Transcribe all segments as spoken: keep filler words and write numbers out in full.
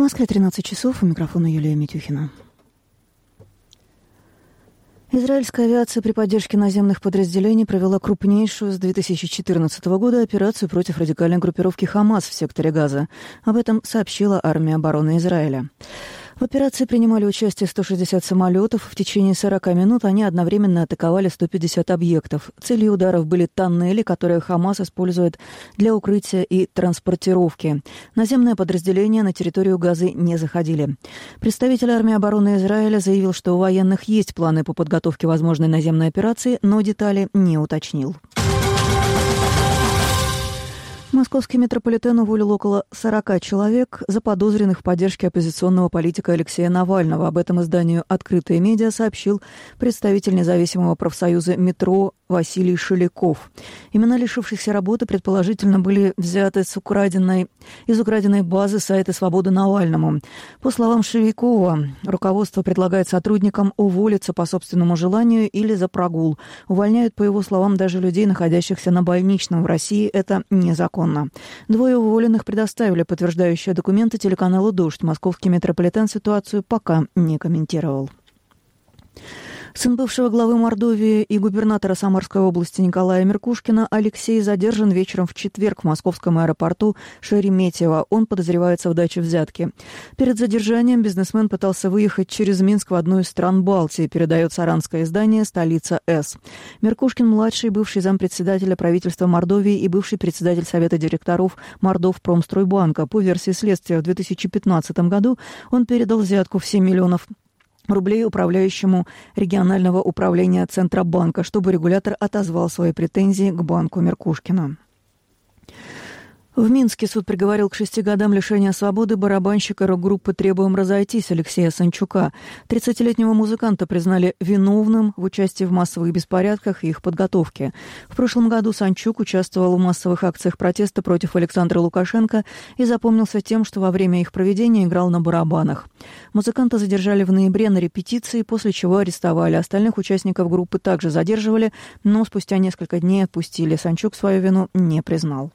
Москве тринадцать часов, у микрофона Юлия Митюхина. Израильская авиация при поддержке наземных подразделений провела крупнейшую с две тысячи четырнадцатого года операцию против радикальной группировки «Хамас» в секторе Газа. Об этом сообщила армия обороны Израиля. В операции принимали участие сто шестьдесят самолетов. В течение сорок минут они одновременно атаковали сто пятьдесят объектов. Целью ударов были тоннели, которые «Хамас» использует для укрытия и транспортировки. Наземные подразделения на территорию Газы не заходили. Представитель армии обороны Израиля заявил, что у военных есть планы по подготовке возможной наземной операции, но детали не уточнил. Московский метрополитен уволил около сорока человек, заподозренных в поддержке оппозиционного политика Алексея Навального. Об этом изданию «Открытые медиа» сообщил представитель независимого профсоюза «Метро» Василий Шеляков. Имена лишившихся работы предположительно были взяты с украденной, из украденной базы сайта «Свобода Навальному». По словам Шелякова, руководство предлагает сотрудникам уволиться по собственному желанию или за прогул. Увольняют, по его словам, даже людей, находящихся на больничном в России. Это незаконно. Двое уволенных предоставили подтверждающие документы телеканалу «Дождь». Московский метрополитен ситуацию пока не комментировал. Сын бывшего главы Мордовии и губернатора Самарской области Николая Меркушкина Алексей задержан вечером в четверг в московском аэропорту Шереметьево. Он подозревается в даче взятки. Перед задержанием бизнесмен пытался выехать через Минск в одну из стран Балтии, передает саранское издание «Столица С». Меркушкин-младший, бывший зампредседателя правительства Мордовии и бывший председатель Совета директоров Мордовпромстройбанка. По версии следствия, в две тысячи пятнадцатом году он передал взятку в семь миллионов рублей управляющему регионального управления Центробанка, чтобы регулятор отозвал свои претензии к банку Меркушкина. В Минске суд приговорил к шести годам лишения свободы барабанщика рок-группы «Требуем разойтись» Алексея Санчука. тридцатилетнего музыканта признали виновным в участии в массовых беспорядках и их подготовке. В прошлом году Санчук участвовал в массовых акциях протеста против Александра Лукашенко и запомнился тем, что во время их проведения играл на барабанах. Музыканта задержали в ноябре на репетиции, после чего арестовали. Остальных участников группы также задерживали, но спустя несколько дней отпустили. Санчук свою вину не признал.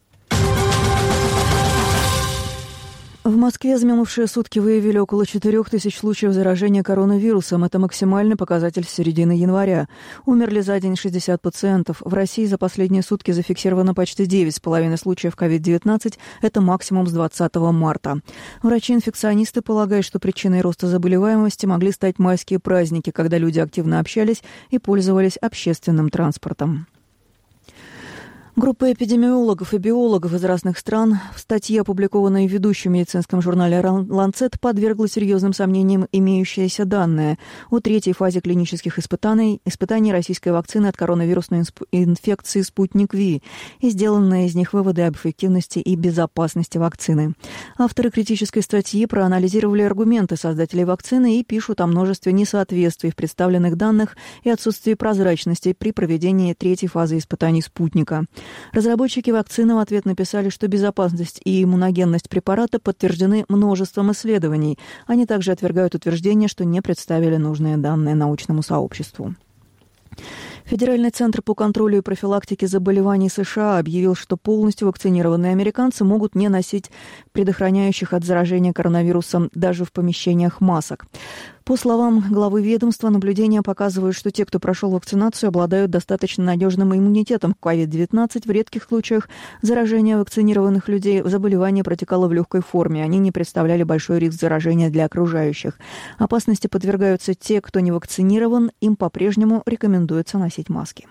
В Москве за минувшие сутки выявили около четырех тысяч случаев заражения коронавирусом. Это максимальный показатель с середины января. Умерли за день шестьдесят пациентов. В России за последние сутки зафиксировано почти девять с половиной случаев ковид девятнадцать. Это максимум с двадцатого марта. Врачи-инфекционисты полагают, что причиной роста заболеваемости могли стать майские праздники, когда люди активно общались и пользовались общественным транспортом. Группа эпидемиологов и биологов из разных стран в статье, опубликованной в ведущем медицинском журнале «Ланцет», подвергла серьезным сомнениям имеющиеся данные о третьей фазе клинических испытаний, испытаний российской вакцины от коронавирусной инфекции «Спутник Ви» и сделанные из них выводы об эффективности и безопасности вакцины. Авторы критической статьи проанализировали аргументы создателей вакцины и пишут о множестве несоответствий в представленных данных и отсутствии прозрачности при проведении третьей фазы испытаний «Спутника». Разработчики вакцины в ответ написали, что безопасность и иммуногенность препарата подтверждены множеством исследований. Они также отвергают утверждение, что не представили нужные данные научному сообществу. Федеральный центр по контролю и профилактике заболеваний США объявил, что полностью вакцинированные американцы могут не носить предохраняющих от заражения коронавирусом даже в помещениях масок. По словам главы ведомства, наблюдения показывают, что те, кто прошел вакцинацию, обладают достаточно надежным иммунитетом к ковид девятнадцать. В редких случаях заражения вакцинированных людей заболевание протекало в легкой форме. Они не представляли большой риск заражения для окружающих. Опасности подвергаются те, кто не вакцинирован. Им по-прежнему рекомендуется носить маски.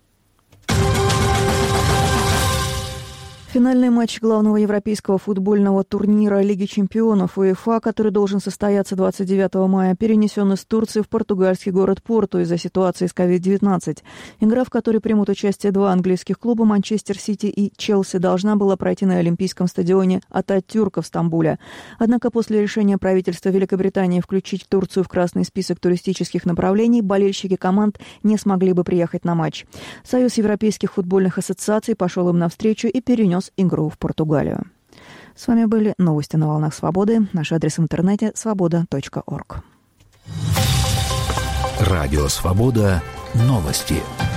Финальный матч главного европейского футбольного турнира Лиги чемпионов УЕФА, который должен состояться двадцать девятого мая, перенесен из Турции в португальский город Порту из-за ситуации с ковид девятнадцать. Игра, в которой примут участие два английских клуба, Манчестер Сити и Челси, должна была пройти на Олимпийском стадионе Ататюрка в Стамбуле. Однако после решения правительства Великобритании включить Турцию в красный список туристических направлений, болельщики команд не смогли бы приехать на матч. Союз европейских футбольных ассоциаций пошел им навстречу и перенес игру в Португалию. С вами были новости на волнах свободы. Наш адрес в интернете свобода точка орг. Радио Свобода. Новости.